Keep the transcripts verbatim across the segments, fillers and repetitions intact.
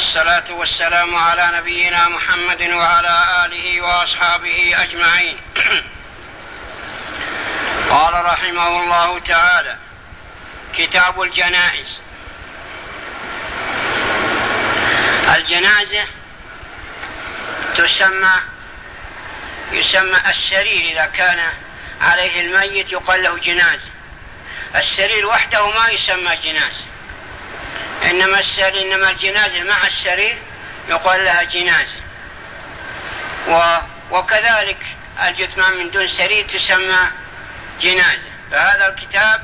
والصلاة والسلام على نبينا محمد وعلى آله وأصحابه أجمعين. قال رحمه الله تعالى: كتاب الجنائز. الجنازة تسمى يسمى السرير، إذا كان عليه الميت يقال له جنازة. السرير وحده ما يسمى جنازة، إنما السرير إنما الجنازة مع السرير يقال لها جنازة. وكذلك الجثمان من دون سرير تسمى جنازة. فهذا الكتاب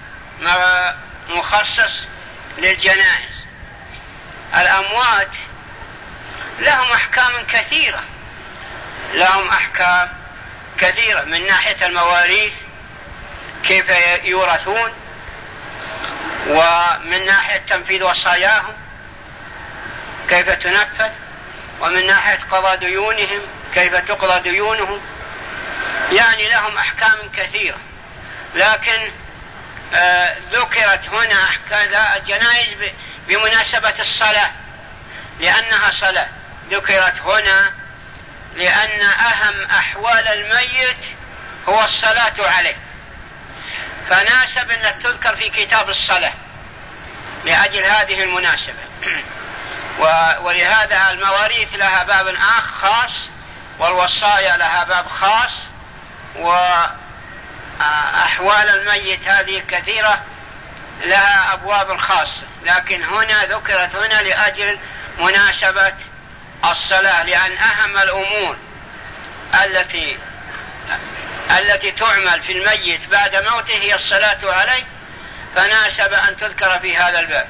مخصص للجنائز. الأموات لهم أحكام كثيرة لهم أحكام كثيرة من ناحية المواريث كيف يورثون، ومن ناحية تنفيذ وصاياهم كيف تنفذ، ومن ناحية قضاء ديونهم كيف تقضى ديونهم. يعني لهم أحكام كثيرة، لكن آه ذكرت هنا أحكام الجنائز بمناسبة الصلاة، لأنها صلاة. ذكرت هنا لأن أهم أحوال الميت هو الصلاة عليه، فناسب أن تذكر في كتاب الصلاة لأجل هذه المناسبة. ولهذا المواريث لها باب آخر خاص، والوصايا لها باب خاص، وأحوال الميت هذه كثيرة لها أبواب خاصة، لكن هنا ذكرت هنا لأجل مناسبة الصلاة، لأن أهم الأمور التي التي تعمل في الميت بعد موته هي الصلاة عليه، فناسب أن تذكر في هذا الباب.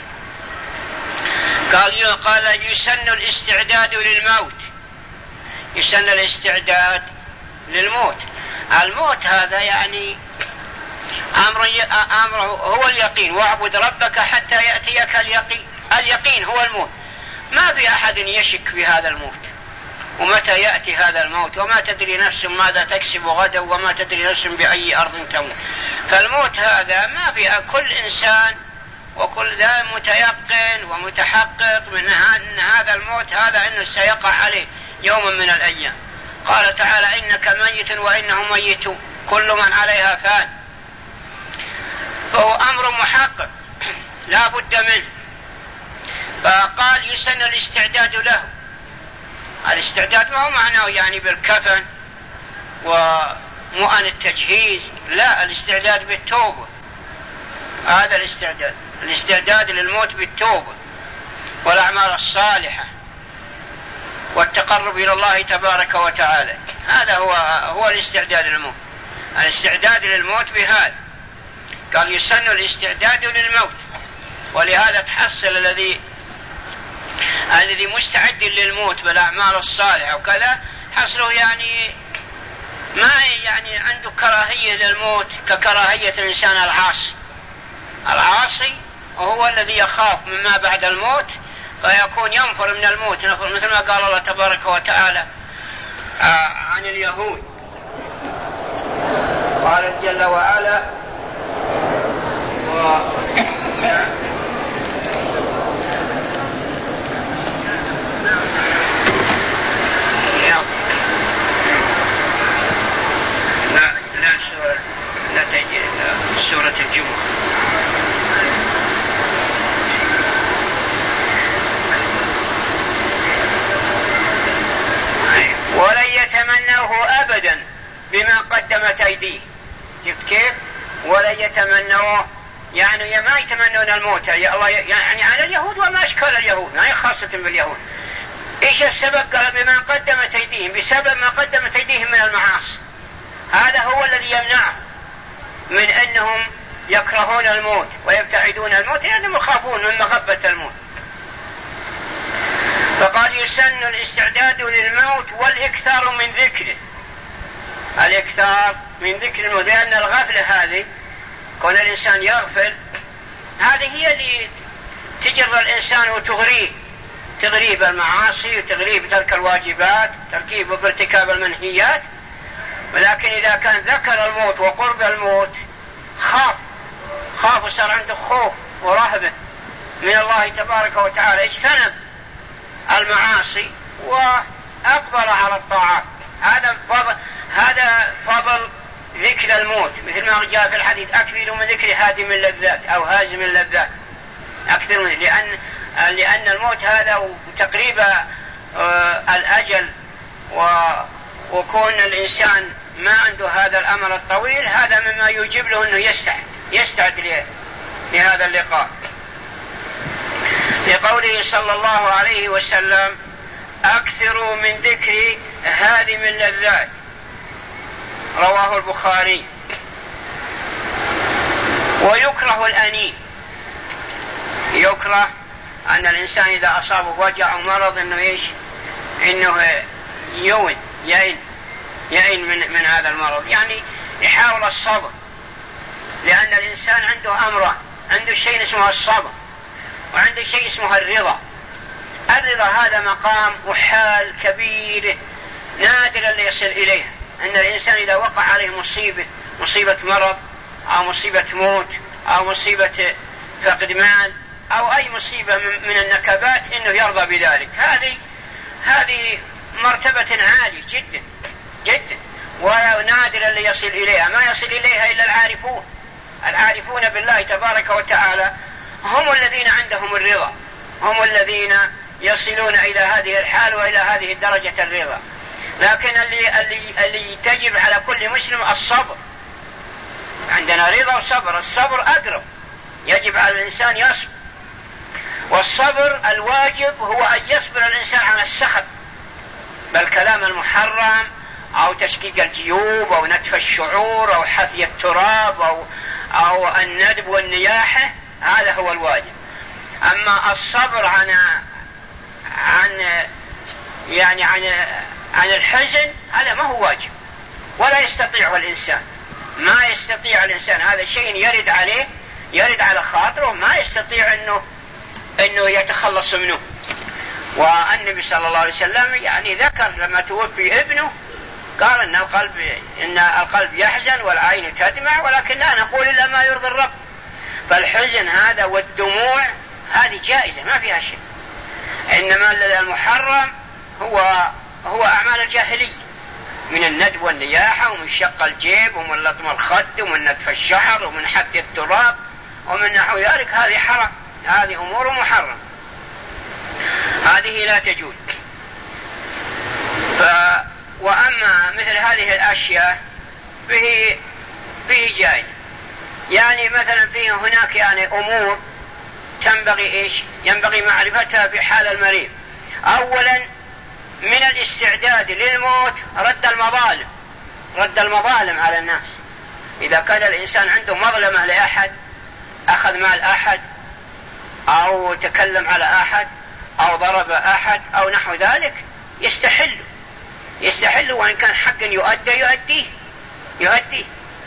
قال قال يسن الاستعداد للموت. يسن الاستعداد للموت. الموت هذا يعني أمر أمره هو اليقين، واعبد ربك حتى يأتيك اليقين. اليقين هو الموت، ما في أحد يشك في هذا الموت، ومتى يأتي هذا الموت، وما تدري نفس ماذا تكسب غدا، وما تدري نفس بأي أرض تموت. فالموت هذا ما في، كل إنسان وكل ذا متيقن ومتحقق من أن هذا الموت هذا أنه سيقع عليه يوم من الأيام. قال تعالى: إنك ميت وإنهم ميتون كل من عليها فان. فهو أمر محقق لا بد منه. فقال يسن الاستعداد له. الاستعداد ما هو معناه يعني بالكفن ومؤن التجهيز، لا، الاستعداد بالتوبة. هذا الاستعداد الاستعداد للموت بالتوبة والأعمال الصالحة والتقرب إلى الله تبارك وتعالى. هذا هو هو الاستعداد للموت. الاستعداد للموت بهذا. قال يسن الاستعداد للموت. ولهذا تحصل الذي الذي مستعد للموت بالأعمال الصالحة وكذا حصله يعني ما يعني عنده كراهية للموت ككراهية الإنسان العاصي. العاصي وهو الذي يخاف مما بعد الموت، فيكون ينفر من الموت، مثل ما قال الله تبارك وتعالى عن اليهود. قال جل وعلا: و... لا لا سورة لا تجي سورة الجمعة. ولن يتمنوه أبدا بما قدمت أيديه. شفت كيف؟ ولن يتمنوه يعني ما يتمنون الموت يعني على اليهود وما أشكال اليهود، ما هي خاصة باليهود. إيش السبب؟ قال بما قدمت أيديهم، بسبب ما قدمت أيديهم من المعاصي. هذا هو الذي يمنعهم من أنهم يكرهون الموت ويبتعدون الموت، لأنهم يخافون من مغبة الموت. فقال يسن الاستعداد للموت والإكثار من ذكره. الإكثار من ذكر الموت، لأن الغفلة هذه كون الإنسان يغفل هذه هي اللي تجر الإنسان وتغريه تغريه بالمعاصي وتغريه بترك الواجبات تركيه بارتكاب المنهيات. ولكن إذا كان ذكر الموت وقرب الموت خاف خاف وصار عنده خوف ورهبة من الله تبارك وتعالى، اجتنب المعاصي وأقبل على الطاعات. هذا فضل, هذا فضل ذكر الموت، مثل ما جاء في الحديث: أكثر من ذكر هادم اللذات أو هازم اللذات، أكثر من لأن لأن الموت هذا تقريبا الأجل، وكون الإنسان ما عنده هذا الأمل الطويل هذا مما يجب له أنه يستعد يستعد لهذا اللقاء. لقوله صلى الله عليه وسلم: أكثروا من ذكر هادم اللذات، رواه البخاري. ويكره الأنين، يكره أن الإنسان إذا أصابه وجع ومرض إنه إيش إنه يوين يئن يئن من, من هذا المرض، يعني يحاول الصبر، لأن الإنسان عنده أمران: عنده شيء اسمه الصبر، وعنده شيء اسمه الرضا. الرضا هذا مقام وحال كبير نادر اللي يصل إليه، أن الإنسان إذا وقع عليه مصيبة مصيبة مرض أو مصيبة موت أو مصيبة فقد مال أو أي مصيبة من النكبات إنه يرضى بذلك. هذه هذه مرتبة عالية جدا جدا، ونادر اللي يصل إليها، ما يصل إليها إلا العارفون. العارفون بالله تبارك وتعالى هم الذين عندهم الرضا، هم الذين يصلون إلى هذه الحال وإلى هذه الدرجة الرضا. لكن اللي, اللي, اللي تجب على كل مسلم الصبر. عندنا رضا وصبر، الصبر أقرب، يجب على الإنسان يصبر. والصبر الواجب هو أن يصبر الإنسان على السخط بالكلام المحرم أو تشقيق الجيوب أو نتف الشعور أو حثي التراب أو, أو الندب والنياحة، هذا هو الواجب. أما الصبر عن عن يعني عن عن الحزن هذا ما هو واجب ولا يستطيعه الإنسان، ما يستطيع الإنسان، هذا شيء يرد عليه يرد على خاطره، ما يستطيع إنه إنه يتخلص منه. والنبي صلى الله عليه وسلم يعني ذكر لما توفي ابنه قال إن القلب إن القلب يحزن والعين تدمع، ولكن لا نقول إلا ما يرضي الرب. فالحزن هذا والدموع هذه جائزة ما فيها شيء، إنما الذي المحرم هو هو أعمال الجاهلية من الندب والنياحة ومن شق الجيب ومن لطم الخد ومن نتف الشعر ومن حث التراب ومن نحو ذلك. هذه حرام، هذه أمور محرم، هذه لا تجوز. ف... وأما مثل هذه الأشياء فيه فيه جائز، يعني مثلا فيه هناك يعني أمور تنبغي إيش ينبغي معرفتها في حال المريض. أولا من الاستعداد للموت رد المظالم، رد المظالم على الناس. إذا كان الإنسان عنده مظلمة لأحد، أخذ مال أحد أو تكلم على أحد أو ضرب أحد أو نحو ذلك، يستحل يستحل وإن كان حقا يؤدي يؤديه يؤديه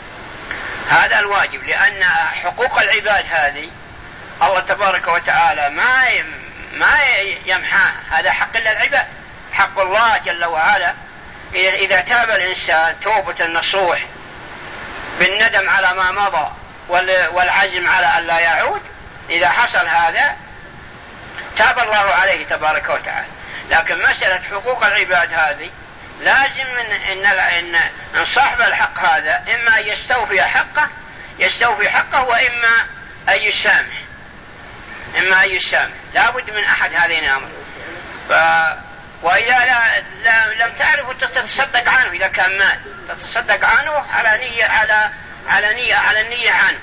هذا الواجب، لأن حقوق العباد هذه الله تبارك وتعالى ما ما يمحاه، هذا حق للعباد، حق الله جل وعلا. إذا تاب الإنسان توبة النصوح بالندم على ما مضى والعزم على أن لا يعود، إذا حصل هذا تاب الله عليه تبارك وتعالى. لكن مسألة حقوق العباد هذه لازم إن, إن, إن صاحب الحق هذا إما يستوفي حقه يستوفي حقه وإما أن يسامح إما أن يسامح لابد من أحد هذين الأمر. ف... وإذا لا... لا... لم تعرف تتصدق عنه، إذا كان مال تتصدق عنه على نية على على نية على النية عنه.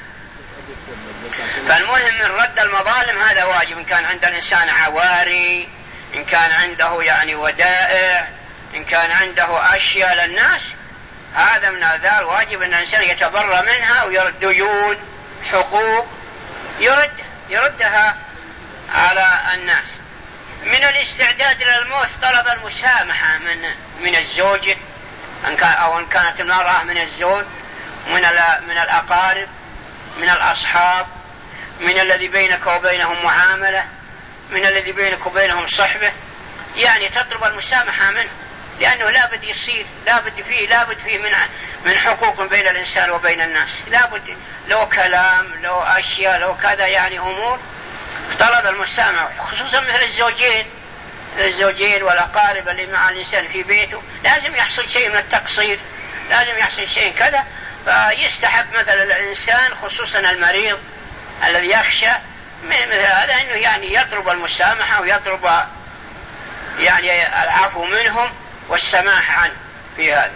فالمهم من رد المظالم هذا واجب، إن كان عند الإنسان عواري، إن كان عنده يعني ودائع، إن كان عنده أشياء للناس، هذا من هذا الواجب أن الإنسان يتبرى منها ويرد ديون حقوق يرد يردها على الناس. من الاستعداد للموت طلب المسامحة من من الزوج أن كان أو إن كانت المرأة من الزوج، من من الأقارب، من الأصحاب، من الذي بينك وبينهم معاملة، من الذي بينك وبينهم صحبة، يعني تطلب المسامحة منه، لأنه لا بد يصير لا بد فيه لا بد فيه من من حقوق بين الإنسان وبين الناس، لا بد لو كلام لو أشياء لو كذا، يعني أمور طلب المسامحة، خصوصا مثل الزوجين الزوجين والأقارب اللي مع الإنسان في بيته لازم يحصل شيء من التقصير، لازم يحصل شيء كذا. فيستحب مثلا الإنسان خصوصا المريض الذي يخشى مثل هذا أنه يعني يطلب المسامحة ويطلب يعني العفو منهم والسماح عنه في هذا.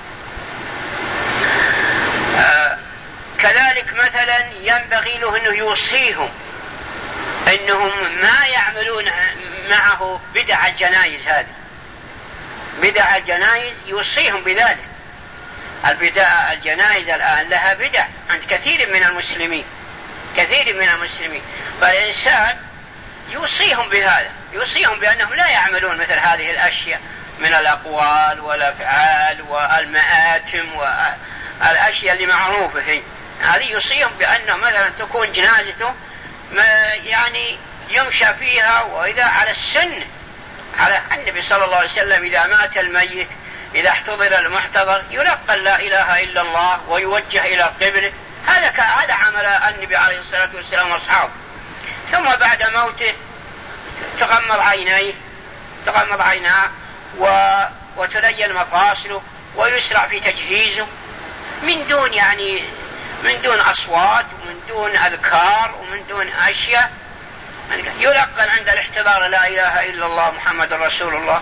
آه كذلك مثلا ينبغي له أنه يوصيهم أنهم ما يعملون معه بدع الجنائز، هذه بدع الجنائز يوصيهم بذلك. البدع الجنائز الآن لها بدع عند كثير من المسلمين، كثير من المسلمين، فالإنسان يوصيهم بهذا، يوصيهم بأنهم لا يعملون مثل هذه الأشياء من الأقوال والأفعال والمآتم والأشياء اللي معروفة هي. هذه يوصيهم بأنه مثلا تكون جنازته ما يعني يمشى فيها، وإذا على السنة على النبي صلى الله عليه وسلم إذا مات الميت إذا احتضر المحتضر يلقن لا إله إلا الله ويوجه إلى قبله. هذا هذا عمل النبي عليه الصلاة والسلام وأصحابه. ثم بعد موته تغمض عينيه تغمض عيناه وتلين مفاصله ويسرع في تجهيزه من دون يعني من دون أصوات ومن دون أذكار ومن دون أشياء. يلقن عند الاحتضار لا إله إلا الله محمد رسول الله.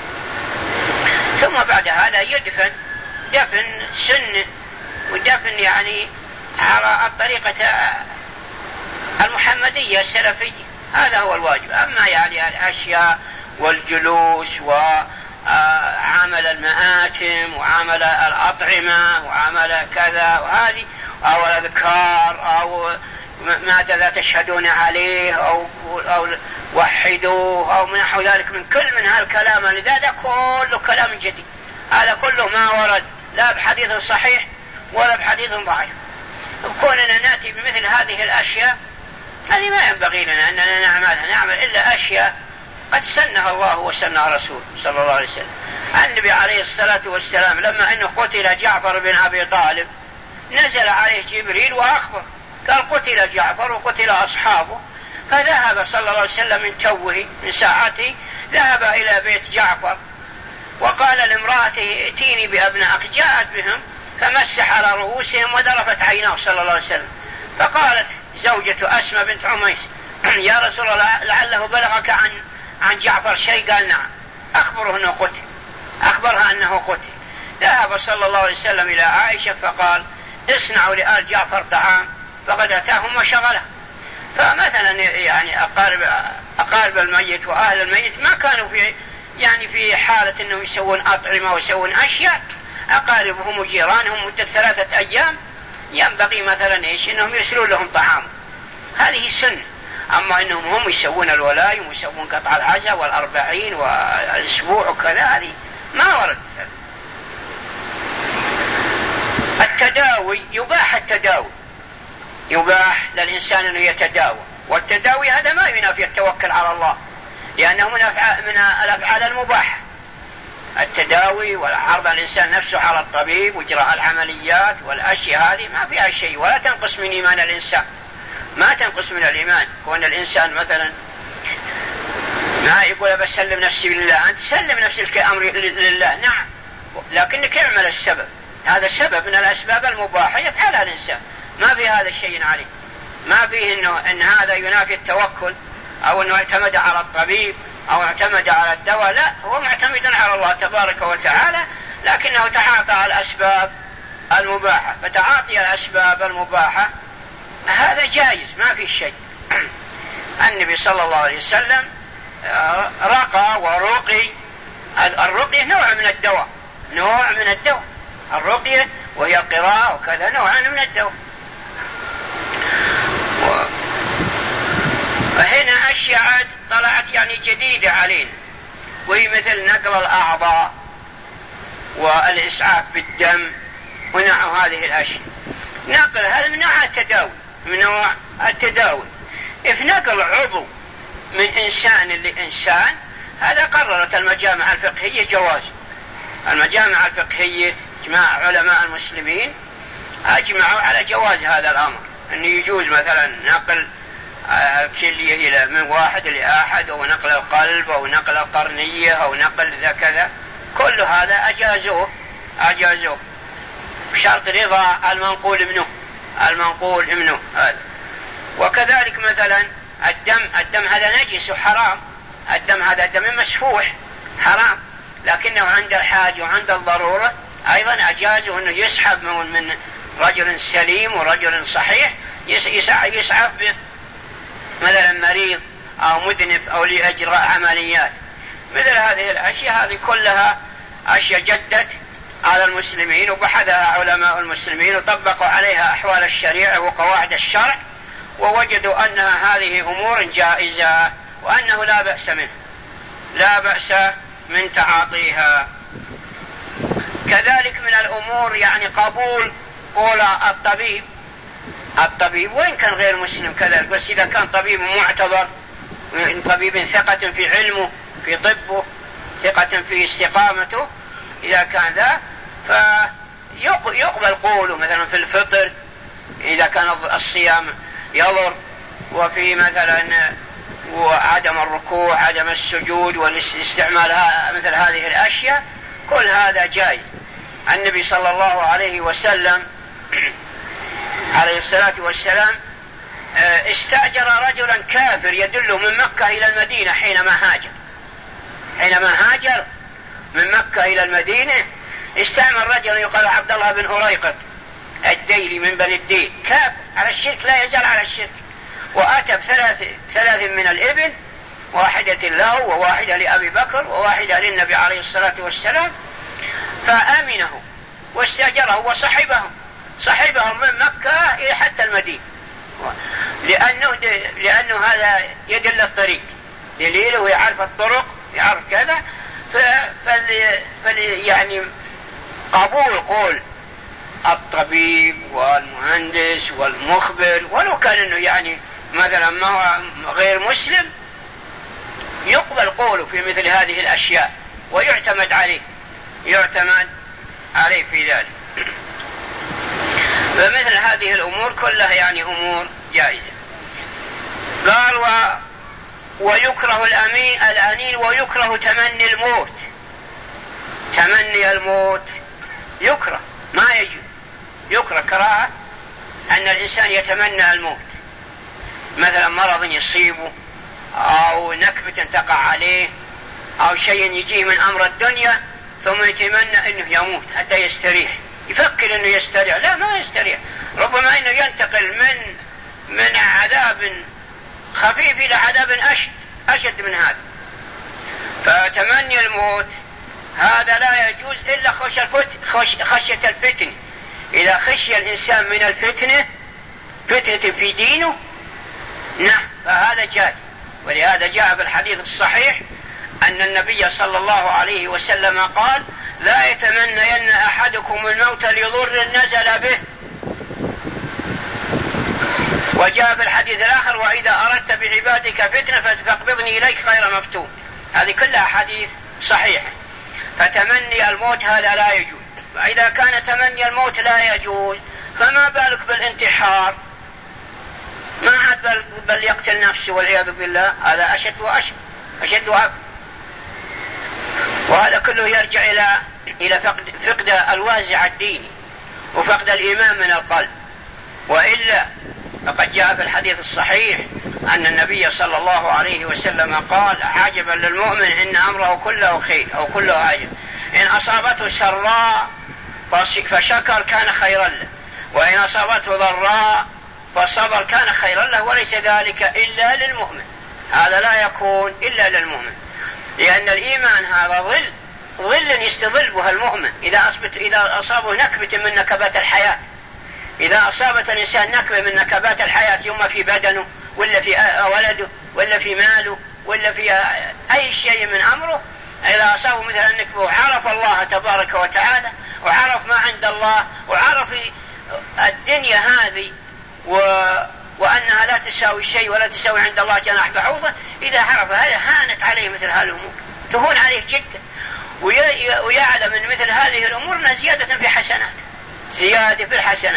ثم بعد هذا يدفن دفن سنة ودفن يعني على الطريقة المحمدية السلفية. هذا هو الواجب. أما يعني الأشياء والجلوس وعمل المآتم وعمل الأطعمة وعمل كذا وهذه أو الأذكار أو ماذا تشهدون عليه أو, أو وحدوه أو من نحو ذلك من كل من هالكلام اللي هذا كله كلام جديد. هذا كله ما ورد لا بحديث صحيح ولا بحديث ضعيف. بكوننا نأتي بمثل هذه الأشياء هذه ما ينبغي لنا أننا نعملها، نعمل إلا أشياء قد سنها الله وسنها رسول صلى الله عليه وسلم. النبي عليه الصلاة والسلام لما أنه قتل جعفر بن أبي طالب نزل عليه جبريل وأخبر قال قتل جعفر وقتل أصحابه، فذهب صلى الله عليه وسلم من توه من ساعته ذهب إلى بيت جعفر وقال لامرأته ائتيني بأبنائك، جاءت بهم فمسح على رؤوسهم وذرفت عيناه صلى الله عليه وسلم. فقالت زوجته أسمى بنت عميس يا رسول الله لعله بلغك عن عن جعفر شيء؟ قال نعم. أخبره أنه قتل، أخبرها أنه قتل. ذهب صلى الله عليه وسلم إلى عائشة فقال اصنعوا لآل جعفر طعام فقد أتاهم وشغله. فمثلا يعني أقارب أقارب الميت وأهل الميت ما كانوا في يعني في حالة أنهم يسوون أطعمة ويسوون أشياء. أقاربهم وجيرانهم مدة ثلاثة أيام ينبغي مثلا إيش أنهم يرسلون لهم طعام، هذه سنة. أما أنهم هم يسوون الولايم ويسوون قطع العزاء والأربعين والأسبوع وكذا هذه ما ورد. التداوي يباح، التداوي يباح للإنسان أنه يتداوى، والتداوي هذا ما ينافي التوكل على الله لأنه من من الأفعال المباحة. التداوي والعرض الإنسان نفسه على الطبيب وإجراء العمليات والأشياء هذه ما فيها شيء ولا تنقص من إيمان الإنسان، ما تنقص من الإيمان. كون الإنسان مثلا ما يقول بسلم نفسي لله، أنت سلم نفسك أمر لله نعم، لكنك اعمل السبب، هذا سبب من الأسباب المباحة يفعلها الإنسان، ما في هذا الشيء عليه، ما فيه إنه إن هذا ينافي التوكل أو أنه اعتمد على الطبيب أو اعتمد على الدواء، لا، هو معتمد على الله تبارك وتعالى، لكنه تعاطى الأسباب المباحة. فتعاطي الأسباب المباحة هذا جائز ما في شيء. النبي صلى الله عليه وسلم رقى ورقي. الرقية نوع من الدواء، نوع من الدواء الرقية وهي قراءة وكذا نوع من الدواء. فهنا أشياء طلعت يعني جديدة علينا، وهي مثل نقل الأعضاء والإسعاف بالدم ونوع هذه الأشياء. نقل هذا من نوع التداوي، من نوع التداوي. إذ نقل عضو من إنسان لإنسان هذا قررت المجامع الفقهية جواز. المجامع الفقهية جماع علماء المسلمين أجمعوا على جواز هذا الأمر، أن يجوز مثلا نقل كلية إلى من واحد لأحد، أو نقل القلب أو نقل القرنية أو نقل ذا كذا، كل هذا أجازوه أجازوه بشرط رضا المنقول منه المنقول منه هذا. وكذلك مثلا الدم الدم هذا نجس وحرام، الدم هذا دم مسفوح حرام، لكنه عند الحاجة وعند الضرورة أيضا أجازوا أنه يسحب من رجل سليم ورجل صحيح، يسحب مثلا مريض أو مذنب أو لإجراء عمليات. مثل هذه الأشياء هذه كلها أشياء جدت على المسلمين، وبحثها علماء المسلمين وطبقوا عليها أحوال الشريعة وقواعد الشرع، ووجدوا أنها هذه أمور جائزة وأنه لا بأس منه لا بأس من تعاطيها. كذلك من الأمور يعني قبول قول الطبيب الطبيب وإن كان غير مسلم كذلك، بس إذا كان طبيب معتبر، طبيب ثقة في علمه في طبه، ثقة في استقامته، إذا كان ذا فيقبل قوله مثلا في الفطر إذا كان الصيام يضر، وفي مثلا وعدم الركوع عدم السجود والاستعمال مثل هذه الأشياء، كل هذا جائز. النبي صلى الله عليه وسلم عليه الصلاة والسلام استأجر رجلا كافر يدله من مكة إلى المدينة حينما هاجر حينما هاجر من مكة إلى المدينة استعمل رجلا يقال عبد الله بن أريقط الديلي من بني الديل، كافر على الشرك لا يزال على الشرك، وأتى بثلاث ثلاث من الإبل، واحدة له وواحدة لأبي بكر وواحدة للنبي عليه الصلاة والسلام، فآمنه واستأجره وصحبه صحبهم من مكة إلى حتى المدينة، لأنه, لأنه هذا يدل الطريق دليله يعرف الطرق يعرف كذا. فل فل يعني قبول قول الطبيب والمهندس والمخبر ولو كان انه يعني مثلا ما هو غير مسلم يقبل قوله في مثل هذه الاشياء ويعتمد عليه يعتمد عليه في ذلك. فمثل هذه الامور كلها يعني امور جائزة. قال و ويكره الأمين الأنين ويكره تمني الموت. تمني الموت يكره ما يجوز، يكره كراهة أن الإنسان يتمنى الموت، مثلا مرض يصيبه أو نكبة تقع عليه أو شيء يجيه من أمر الدنيا ثم يتمنى أنه يموت حتى يستريح، يفكر أنه يستريح، لا ما يستريح، ربما أنه ينتقل من من عذاب خفيف إلى عذاب أشد أشد من هذا. فتمني الموت هذا لا يجوز إلا خشية الفتن، إذا خشي الإنسان من الفتنة فتنة في دينه نعم فهذا جائز. ولهذا جاء بالحديث الصحيح أن النبي صلى الله عليه وسلم قال لا يتمنين أحدكم الموت لضر نزل به. وجاء في الحديث الآخر وإذا أردت بعبادك فتنة فاقبضني إليك غير مفتون. هذه كلها حديث صحيحة. فتمني الموت هذا لا يجوز، فإذا كان تمني الموت لا يجوز فما بالك بالانتحار، ما عاد بل, بل يقتل نفسه والعياذ بالله، هذا أشد وأشد أشد وأشد. وهذا كله يرجع إلى إلى فقد, فقد الوازع الديني وفقد الإيمان من القلب. وإلا فقد جاء في الحديث الصحيح أن النبي صلى الله عليه وسلم قال عجبا للمؤمن إن أمره كله خير أو كله عجب، إن أصابته سراء فشكر كان خيرا له، وإن أصابته ضراء فصبر كان خيرا له، وليس ذلك إلا للمؤمن، هذا لا يكون إلا للمؤمن، لأن الإيمان هذا ظل ظل يستظل بها المؤمن. إذا إذا أصابه نكبة من نكبات الحياة، إذا أصابت الإنسان نكبة من نكبات الحياة يوم في بدنه ولا في ولده ولا في ماله ولا في أي شيء من أمره، إذا أصابه مثل النكبة وعرف الله تبارك وتعالى وعرف ما عند الله وعرف الدنيا هذه و... وأنها لا تساوي شيء ولا تساوي عند الله جناح بعوضة، إذا عرف هذا هانت عليه مثل هذه الأمور، تهون عليه جدا، وي... ويعلم من مثل هذه الأمور أنها زيادة في حسنات، زيادة في الحسنات.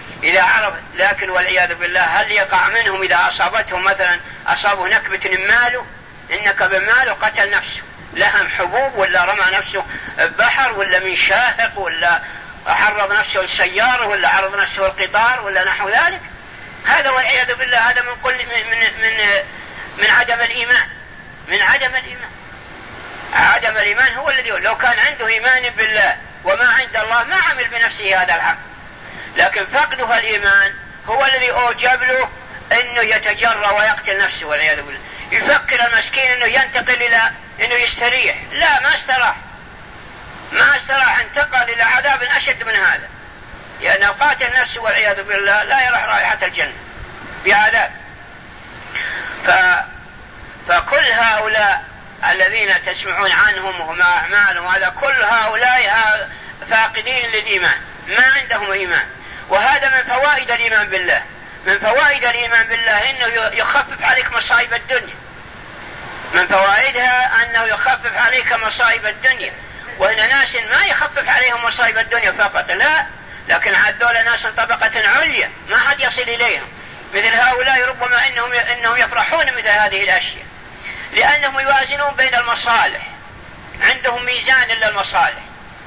إذا عرف، لكن والعياذ بالله هل يقع منهم إذا أصابتهم مثلا أصابوا نكبة ماله، إنك بماله قتل نفسه، لهم حبوب ولا رمى نفسه بحر ولا من شاهق ولا عرض نفسه السيارة ولا عرض نفسه القطار ولا نحو ذلك، هذا والعياذ بالله هذا من كل من من من عدم الإيمان، من عدم الإيمان. عدم الإيمان هو الذي لو كان عنده إيمان بالله وما عند الله ما عمل بنفسه هذا العمل، لكن فقده الإيمان هو الذي أوجب له أنه يتجرى ويقتل نفسه والعياذ بالله. يفكر المسكين أنه ينتقل إلى أنه يستريح، لا ما استراح، ما استراح، انتقل إلى عذاب أشد من هذا، لأنه قاتل نفسه والعياذ بالله لا يرى رائحة الجنة بعذاب. ف... فكل هؤلاء الذين تسمعون عنهم وهم أعمالهم هذا كل هؤلاء فاقدين للإيمان، ما عندهم إيمان. وهذا من فوائد الإيمان بالله، من فوائد الإيمان بالله أنه يخفف عليك مصائب الدنيا، من فوائدها أنه يخفف عليك مصائب الدنيا. وإن ناس ما يخفف عليهم مصائب الدنيا فقط، لا، لكن هذول ناس طبقة عليا ما حد يصل إليهم. مثل هؤلاء ربما إنهم, إنهم يفرحون مثل هذه الأشياء، لأنهم يوازنون بين المصالح، عندهم ميزان للمصالح،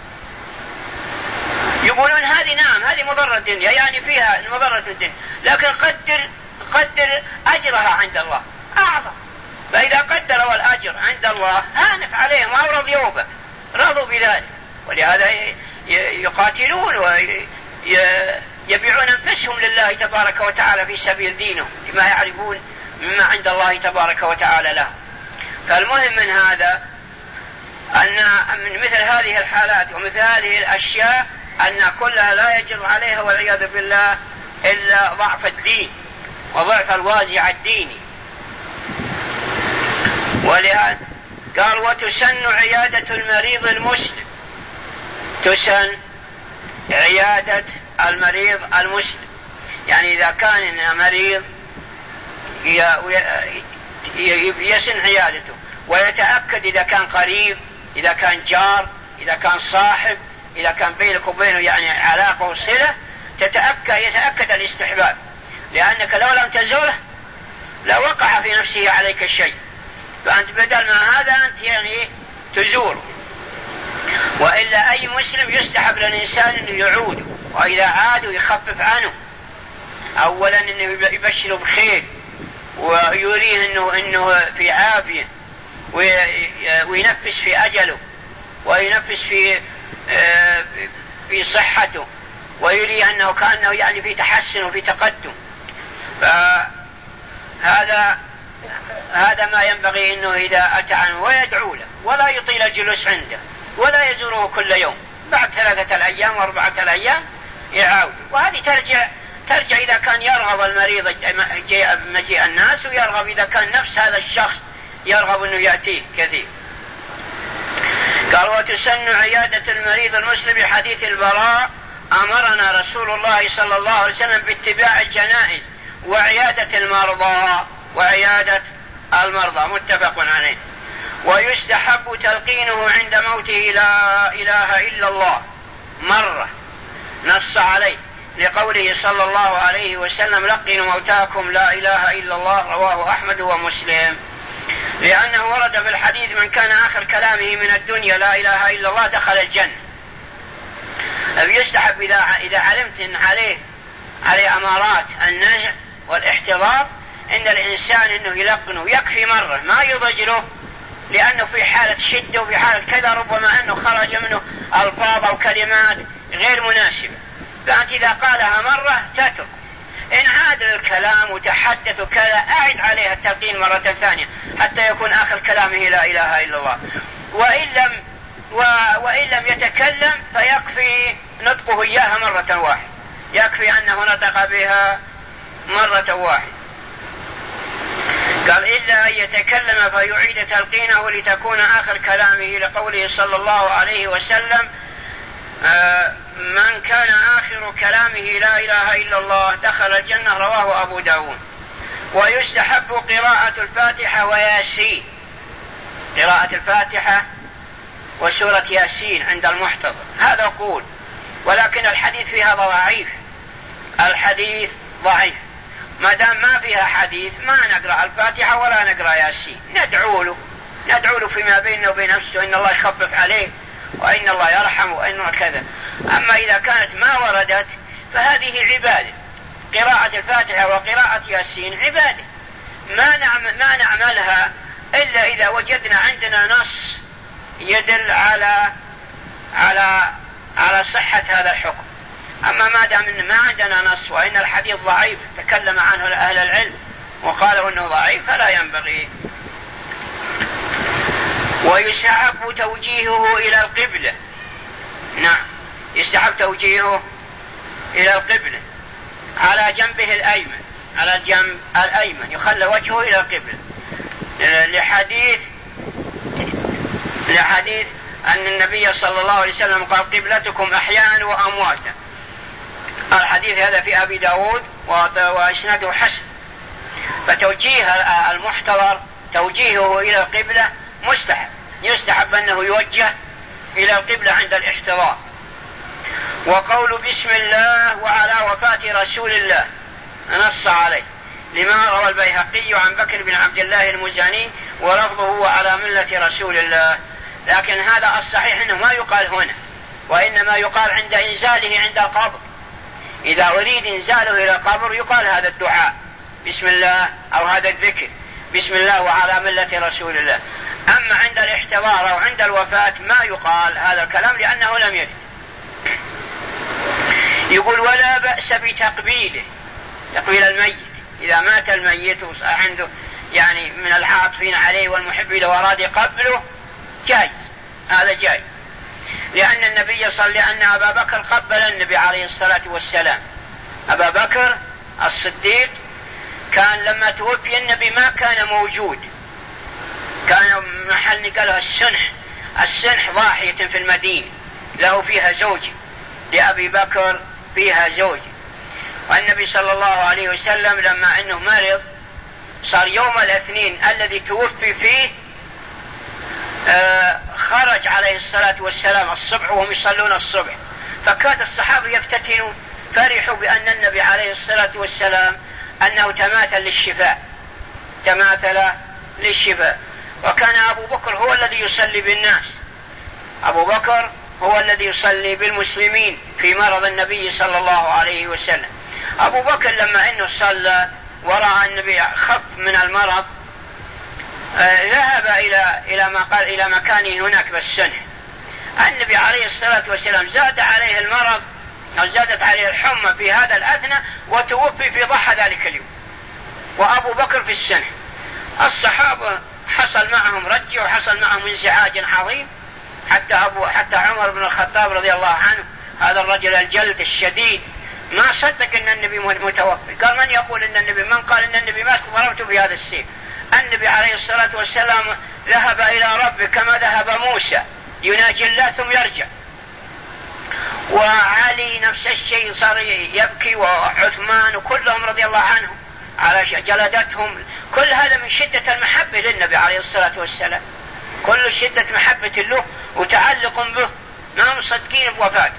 يقولون هذه نعم هذه مضرة الدنيا، يعني فيها مضرة الدنيا، لكن قدر قدر أجرها عند الله أعظم. فإذا قدروا الأجر عند الله هانت عليهم أو رضيوا به، رضوا بذلك، ولهذا يقاتلون ويبيعون أنفسهم لله تبارك وتعالى في سبيل دينهم لما يعرفون مما عند الله تبارك وتعالى له. فالمهم من هذا أن من مثل هذه الحالات ومثل هذه الأشياء أن كلها لا يجر عليها والعياذ بالله إلا ضعف الدين وضعف الوازع الديني. ولهذا قال وتسن عيادة المريض المسلم، تسن عيادة المريض المسلم، يعني إذا كان مريض يسن عيادته ويتأكد إذا كان قريب، إذا كان جار، إذا كان صاحب، إذا كان بينك وبينه يعني علاقة وصلة، تتأكد يتأكد الاستحباب، لأنك لو لم تزوره لوقع في نفسه عليك الشيء، فأنت بدل ما هذا أنت يعني تزوره. وإلا أي مسلم يستحب للإنسان أنه يعود، وإذا عادوا يخفف عنه، أولا أنه يبشره بخير ويريه أنه, إنه في عافية وينفس في أجله وينفس في في صحته ويريه أنه كأنه يعني في تحسن وفي تقدم. فهذا هذا ما ينبغي أنه إذا أتى عنه ويدعو له ولا يطيل الجلوس عنده ولا يزوره كل يوم، بعد ثلاثة الأيام وأربعة الأيام يعود. وهذه ترجع ترجع إذا كان يرغب المريض مجيء الناس، ويرغب إذا كان نفس هذا الشخص يرغب أنه يأتيه كثير. قال وتسن عيادة المريض المسلم بحديث البراء أمرنا رسول الله صلى الله عليه وسلم باتباع الجنائز وعيادة المرضى وعيادة المرضى، متفق عليه. ويستحب تلقينه عند موته لا إله إلا الله مرة، نص عليه لقوله صلى الله عليه وسلم لقنوا موتاكم لا إله إلا الله، رواه أحمد ومسلم، لأنه ورد في الحديث من كان آخر كلامه من الدنيا لا إله إلا الله دخل الجنة. يستحب إذا إذا علمت إن عليه عليه أمارات النزع والاحتضار إن الإنسان إنه يلقنه، يكفي مرة ما يضجره، لأنه في حالة شدة وفي حالة كذا ربما أنه خرج منه ألفاظ أو كلمات غير مناسبة، فأنت إذا قالها مرة تترك، إن عاد الكلام وتحدث كذا أعد عليها التلقين مرة ثانية حتى يكون آخر كلامه لا إله إلا الله. وإن لم, و... وإن لم يتكلم فيكفي نطقه إياها مرة واحدة، يكفي أنه نطق بها مرة واحدة. قال إلا أن يتكلم فيعيد تلقينه لتكون آخر كلامه، لقوله صلى الله عليه وسلم آه من كان آخر كلامه لا إله إلا الله دخل الجنة، رواه أبو داود. ويستحب قراءة الفاتحة وياسين، قراءة الفاتحة وسورة ياسين عند المحتضر، هذا قول، ولكن الحديث فيها ضعيف، الحديث ضعيف. ما دام ما فيها حديث ما نقرأ الفاتحة ولا نقرأ ياسين، ندعو له ندعو له فيما بيننا وبين نفسه إن الله يخفف عليه وإن الله يرحم وإن كذا. أما إذا كانت ما وردت فهذه عبادة، قراءة الفاتحة وقراءة ياسين عبادة ما نعمل ما نعملها إلا إذا وجدنا عندنا نص يدل على على على صحة هذا الحكم. أما ما دام إن ما عندنا نص وإن الحديث ضعيف تكلم عنه أهل العلم وقالوا إنه ضعيف فلا ينبغي. ويستحب توجيهه إلى القبلة. نعم، يستحب توجيهه إلى القبلة على جنبه الأيمن، على الجنب الأيمن يخلى وجهه إلى القبلة، لحديث لحديث أن النبي صلى الله عليه وسلم قال قبلتكم أحياء وأمواتا. الحديث هذا في أبي داود وإسناده حسن. فتوجيه المحتضر توجيهه إلى القبلة مستحب، يستحب أنه يوجه إلى القبلة عند الاحتضار. وقول بسم الله وعلى وفاة رسول الله نص عليه لما روى البيهقي عن بكر بن عبد الله المزني ولفظه وعلى ملة رسول الله. لكن هذا الصحيح أنه ما يقال هنا، وإنما يقال عند إنزاله عند القبر. إذا أريد إنزاله إلى القبر يقال هذا الدعاء بسم الله أو هذا الذكر بسم الله وعلى ملة رسول الله. أما عند الاحتضار أو عند الوفاة ما يقال هذا الكلام لأنه لم يرد. يقول ولا بأس بتقبيله، تقبيل الميت إذا مات الميت عنده يعني من العاطفين عليه والمحب لو أراد يقبله جائز، هذا جائز. لأن النبي صلى لأن أبا بكر قبل النبي عليه الصلاة والسلام. أبا بكر الصديق كان لما توفي النبي ما كان موجود، كان محل نقلها السنح السنح ضاحية في المدينة له فيها زوجة، لأبي بكر فيها زوجة. والنبي صلى الله عليه وسلم لما أنه مرض صار يوم الاثنين الذي توفي فيه آه خرج عليه الصلاة والسلام الصبح وهم يصلون الصبح، فكاد الصحابة يفتتنون، فرحوا بأن النبي عليه الصلاة والسلام أنه تماثل للشفاء تماثل للشفاء. وكان أبو بكر هو الذي يصلي بالناس، أبو بكر هو الذي يصلي بالمسلمين في مرض النبي صلى الله عليه وسلم. أبو بكر لما أنه صلى ورأى النبي خف من المرض آه ذهب إلى إلى ما قال إلى مكانه هناك بالسنح. النبي عليه الصلاة والسلام زاد عليه المرض أو زادت عليه الحمى في هذا الأثنى وتوفي في ضحى ذلك اليوم، وأبو بكر في السنح. الصحابة حصل معهم رجع وحصل معهم انزعاج عظيم، حتى أبو حتى عمر بن الخطاب رضي الله عنه هذا الرجل الجلد الشديد ما صدق أن النبي متوفي، قال من يقول أن النبي من قال أن النبي مات ضربته بهذا السيف. النبي عليه الصلاة والسلام ذهب إلى ربه كما ذهب موسى يناجي الله ثم يرجع. وعلي نفس الشيء صار يبكي وعثمان وكلهم رضي الله عنهم على جلدتهم. كل هذا من شدة المحبة للنبي عليه الصلاة والسلام، كل شدة محبة له وتعلق به، ما مصدقين بوفاته.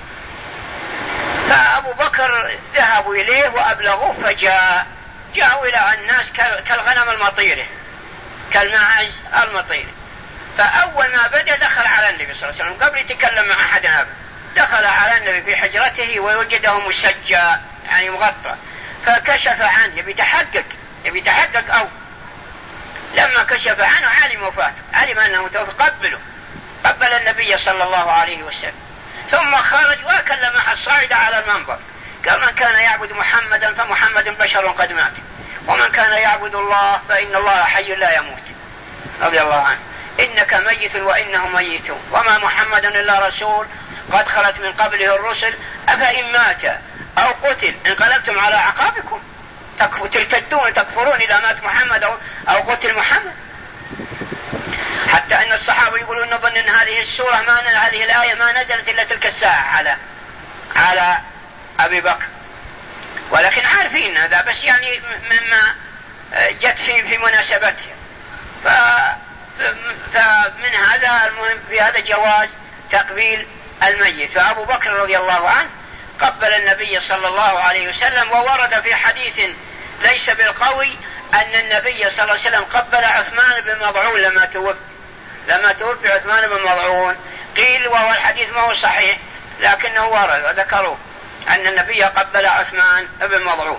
فأبو بكر ذهبوا إليه وأبلغوه فجاء جاءوا إلى الناس كالغنم المطيرة كالماعز المطيرة. فأول ما بدأ دخل على النبي صلى الله عليه وسلم قبل يتكلم مع أحد أبدا، دخل على النبي في حجرته ووجده مسجى يعني مغطى، فكشف عنه يبي يتحقق يبي يتحقق أو لما كشف عنه علم وفاته، علم أنه متوفى، قبله قبل النبي صلى الله عليه وسلم. ثم خرج وكلم أحد صعد على المنبر قال من كان يعبد محمدا فمحمد بشر قد مات، ومن كان يعبد الله فإن الله حي لا يموت رضي الله عنه، إنك ميت وإنهم ميتون، وما محمد إلا رسول قد خلت من قبله الرسل أفإن مات أو قتل انقلبتم على عقابكم ترتدون تكفرون إذا مات محمد أو قتل محمد. حتى أن الصحابة يقولون نظن أن هذه السورة ما هذه الآية ما نزلت إلا تلك الساعة على على أبي بكر، ولكن عارفين هذا بس يعني مما جت في في مناسبتها. فمن هذا المهم في هذا جواز تقبيل الميت. فأبو بكر رضي الله عنه قبل النبي صلى الله عليه وسلم. وورد في حديث ليس بالقوي أن النبي صلى الله عليه وسلم قبل عثمان بن مظعون لما توفي لما توفي عثمان بن مظعون. قيل وهو الحديث ما هو صحيح لكنه ورد وذكروا أن النبي قبل عثمان بن مظعون.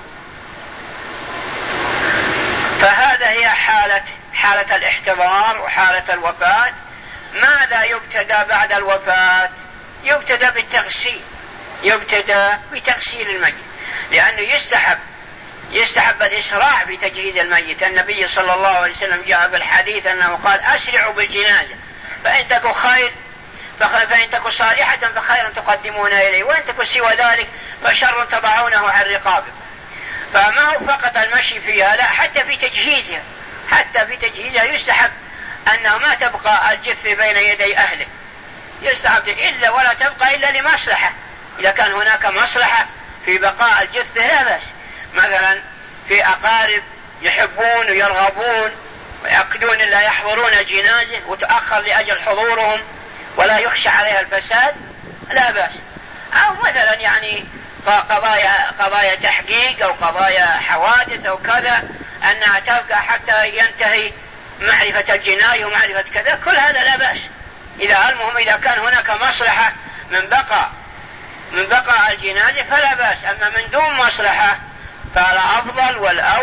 فهذا هي حالة حالة الاحتضار وحالة الوفاة. ماذا يبتدى بعد الوفاة؟ يبتدى بالتغسيل يبتدى بتغسيل الميت، لأنه يستحب يستحب الإسراع بتجهيز الميت. النبي صلى الله عليه وسلم جاء بالحديث أنه قال أسرعوا بالجنازة فإن تكن خير فإن تكن صالحة فخيرا تقدمون إليه وإن تكن سوى ذلك فشر تضعونه عن رقابه. فما هو فقط المشي فيها، لا، حتى في تجهيزها حتى في تجهيزها يستحب أنه ما تبقى الجثة بين يدي أهله، يستحب إلا ولا تبقى إلا لمصلحة. إذا كان هناك مصلحة في بقاء الجثة لا بأس، مثلا في أقارب يحبون ويرغبون ويأكدون لا يحضرون الجنازة وتأخر لأجل حضورهم ولا يخشى عليها الفساد لا بأس. أو مثلا يعني قضايا قضايا تحقيق أو قضايا حوادث أو كذا أنها تبقى حتى ينتهي معرفة الجناية ومعرفة كذا، كل هذا لا بأس. إذا المهم إذا كان هناك مصلحة من بقاء من بقاء الجنازة فلا بأس، أما من دون مصلحة فالأفضل والأفضل